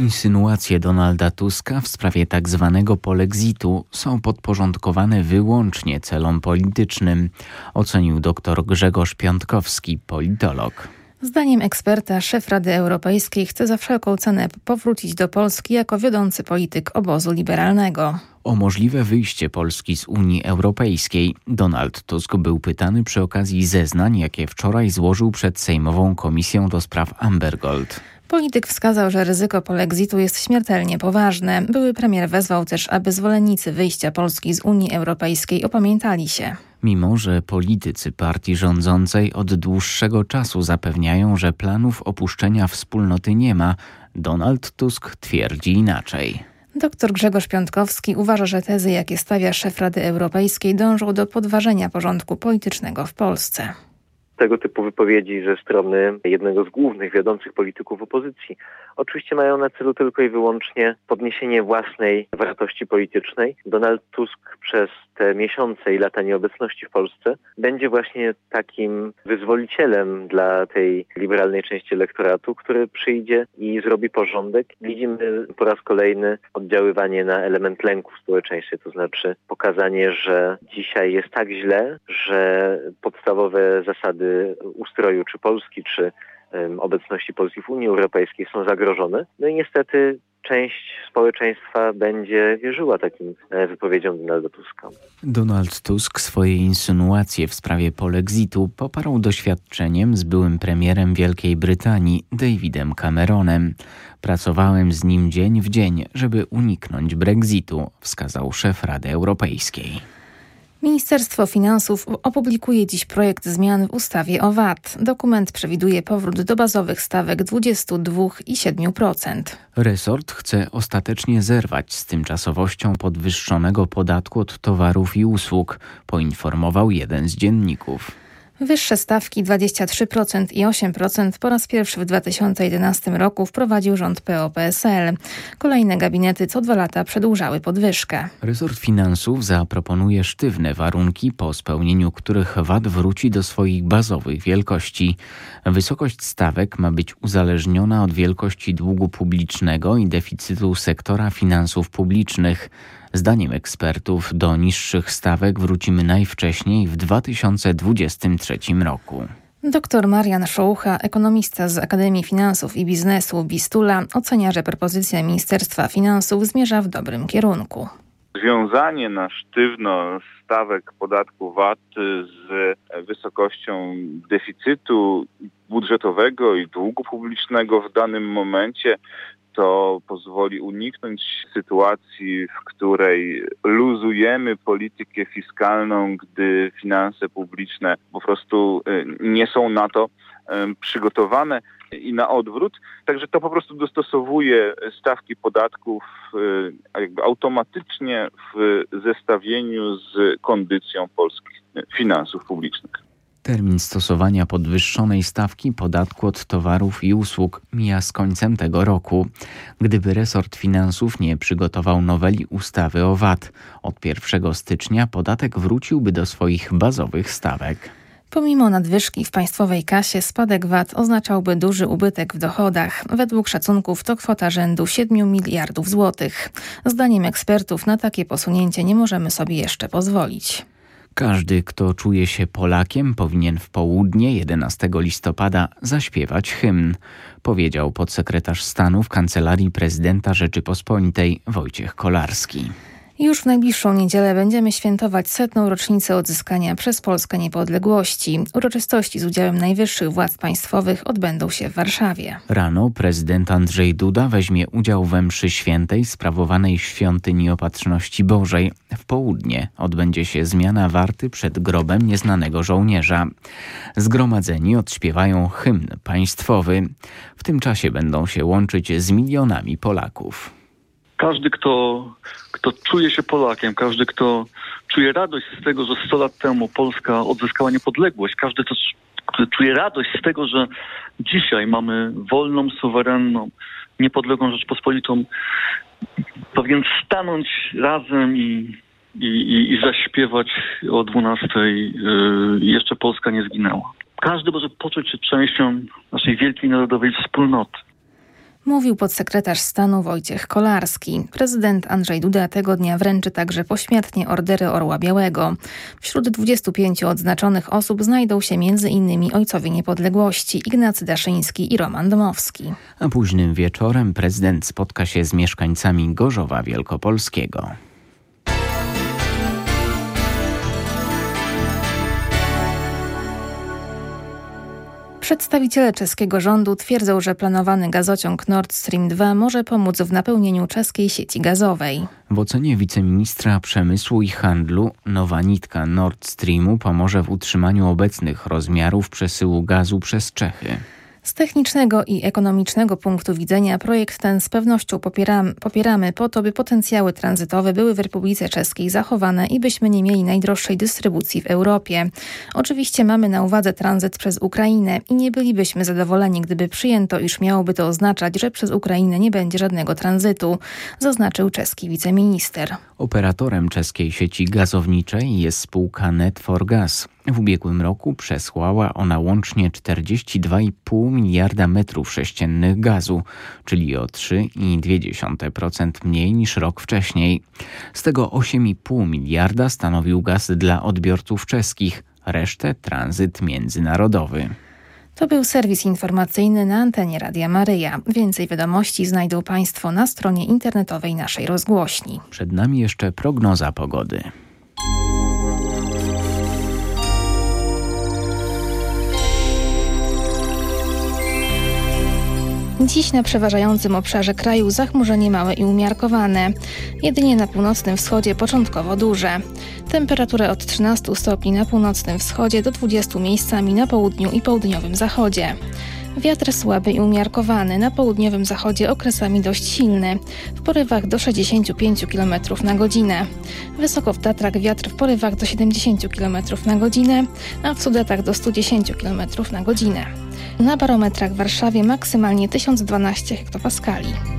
Insynuacje Donalda Tuska w sprawie tzw. polexitu są podporządkowane wyłącznie celom politycznym, ocenił dr Grzegorz Piątkowski, politolog. Zdaniem eksperta szef Rady Europejskiej chce za wszelką cenę powrócić do Polski jako wiodący polityk obozu liberalnego. O możliwe wyjście Polski z Unii Europejskiej Donald Tusk był pytany przy okazji zeznań, jakie wczoraj złożył przed Sejmową Komisją do spraw Amber Gold. Polityk wskazał, że ryzyko polexitu jest śmiertelnie poważne. Były premier wezwał też, aby zwolennicy wyjścia Polski z Unii Europejskiej opamiętali się. Mimo że politycy partii rządzącej od dłuższego czasu zapewniają, że planów opuszczenia wspólnoty nie ma, Donald Tusk twierdzi inaczej. Dr Grzegorz Piątkowski uważa, że tezy, jakie stawia szef Rady Europejskiej, dążą do podważenia porządku politycznego w Polsce. Tego typu wypowiedzi ze strony jednego z głównych wiodących polityków opozycji oczywiście mają na celu tylko i wyłącznie podniesienie własnej wartości politycznej. Donald Tusk przez te miesiące i lata nieobecności w Polsce będzie właśnie takim wyzwolicielem dla tej liberalnej części elektoratu, który przyjdzie i zrobi porządek. Widzimy po raz kolejny oddziaływanie na element lęku w społeczeństwie, to znaczy pokazanie, że dzisiaj jest tak źle, że podstawowe zasady ustroju czy Polski, czy obecności Polski w Unii Europejskiej są zagrożone. No i niestety część społeczeństwa będzie wierzyła takim wypowiedziom Donalda Tuska. Donald Tusk swoje insynuacje w sprawie polexitu poparł doświadczeniem z byłym premierem Wielkiej Brytanii Davidem Cameronem. Pracowałem z nim dzień w dzień, żeby uniknąć Brexitu, wskazał szef Rady Europejskiej. Ministerstwo Finansów opublikuje dziś projekt zmian w ustawie o VAT. Dokument przewiduje powrót do bazowych stawek 22,7%. Resort chce ostatecznie zerwać z tymczasowością podwyższonego podatku od towarów i usług, poinformował jeden z dzienników. Wyższe stawki 23% i 8% po raz pierwszy w 2011 roku wprowadził rząd PO-PSL. Kolejne gabinety co 2 lata przedłużały podwyżkę. Resort Finansów zaproponuje sztywne warunki, po spełnieniu których VAT wróci do swoich bazowych wielkości. Wysokość stawek ma być uzależniona od wielkości długu publicznego i deficytu sektora finansów publicznych. Zdaniem ekspertów do niższych stawek wrócimy najwcześniej w 2023 roku. Dr Marian Szołucha, ekonomista z Akademii Finansów i Biznesu Bistula, ocenia, że propozycja Ministerstwa Finansów zmierza w dobrym kierunku. Związanie na sztywno stawek podatku VAT z wysokością deficytu budżetowego i długu publicznego w danym momencie to pozwoli uniknąć sytuacji, w której luzujemy politykę fiskalną, gdy finanse publiczne po prostu nie są na to przygotowane i na odwrót. Także to po prostu dostosowuje stawki podatków jakby automatycznie w zestawieniu z kondycją polskich finansów publicznych. Termin stosowania podwyższonej stawki podatku od towarów i usług mija z końcem tego roku. Gdyby resort finansów nie przygotował noweli ustawy o VAT, od 1 stycznia podatek wróciłby do swoich bazowych stawek. Pomimo nadwyżki w państwowej kasie spadek VAT oznaczałby duży ubytek w dochodach. Według szacunków to kwota rzędu 7 miliardów złotych. Zdaniem ekspertów na takie posunięcie nie możemy sobie jeszcze pozwolić. Każdy, kto czuje się Polakiem, powinien w południe 11 listopada zaśpiewać hymn, powiedział podsekretarz stanu w Kancelarii Prezydenta Rzeczypospolitej Wojciech Kolarski. Już w najbliższą niedzielę będziemy świętować 100. rocznicę odzyskania przez Polskę niepodległości. Uroczystości z udziałem najwyższych władz państwowych odbędą się w Warszawie. Rano prezydent Andrzej Duda weźmie udział we mszy świętej sprawowanej w Świątyni Opatrzności Bożej. W południe odbędzie się zmiana warty przed grobem nieznanego żołnierza. Zgromadzeni odśpiewają hymn państwowy. W tym czasie będą się łączyć z milionami Polaków. Każdy, kto czuje się Polakiem, każdy, kto czuje radość z tego, że 100 lat temu Polska odzyskała niepodległość, każdy, kto czuje radość z tego, że dzisiaj mamy wolną, suwerenną, niepodległą Rzeczpospolitą, powinien stanąć razem i zaśpiewać o 12:00 jeszcze Polska nie zginęła. Każdy może poczuć się częścią naszej wielkiej narodowej wspólnoty. Mówił podsekretarz stanu Wojciech Kolarski. Prezydent Andrzej Duda tego dnia wręczy także pośmiertnie ordery Orła Białego. Wśród 25 odznaczonych osób znajdą się m.in. ojcowie niepodległości Ignacy Daszyński i Roman Dmowski. A późnym wieczorem prezydent spotka się z mieszkańcami Gorzowa Wielkopolskiego. Przedstawiciele czeskiego rządu twierdzą, że planowany gazociąg Nord Stream 2 może pomóc w napełnieniu czeskiej sieci gazowej. W ocenie wiceministra przemysłu i handlu nowa nitka Nord Streamu pomoże w utrzymaniu obecnych rozmiarów przesyłu gazu przez Czechy. Z technicznego i ekonomicznego punktu widzenia projekt ten z pewnością popieramy po to, by potencjały tranzytowe były w Republice Czeskiej zachowane i byśmy nie mieli najdroższej dystrybucji w Europie. Oczywiście mamy na uwadze tranzyt przez Ukrainę i nie bylibyśmy zadowoleni, gdyby przyjęto, iż miałoby to oznaczać, że przez Ukrainę nie będzie żadnego tranzytu, zaznaczył czeski wiceminister. Operatorem czeskiej sieci gazowniczej jest spółka Net4Gas. W ubiegłym roku przesłała ona łącznie 42,5 miliarda metrów sześciennych gazu, czyli o 3,2% mniej niż rok wcześniej. Z tego 8,5 miliarda stanowił gaz dla odbiorców czeskich, resztę tranzyt międzynarodowy. To był serwis informacyjny na antenie Radia Maryja. Więcej wiadomości znajdą Państwo na stronie internetowej naszej rozgłośni. Przed nami jeszcze prognoza pogody. Dziś na przeważającym obszarze kraju zachmurzenie małe i umiarkowane. Jedynie na północnym wschodzie początkowo duże. Temperaturę od 13 stopni na północnym wschodzie do 20 miejscami na południu i południowym zachodzie. Wiatr słaby i umiarkowany, na południowym zachodzie okresami dość silny, w porywach do 65 km na godzinę. Wysoko w Tatrach wiatr w porywach do 70 km na godzinę, a w Sudetach do 110 km na godzinę. Na barometrach w Warszawie maksymalnie 1012 hektopaskali.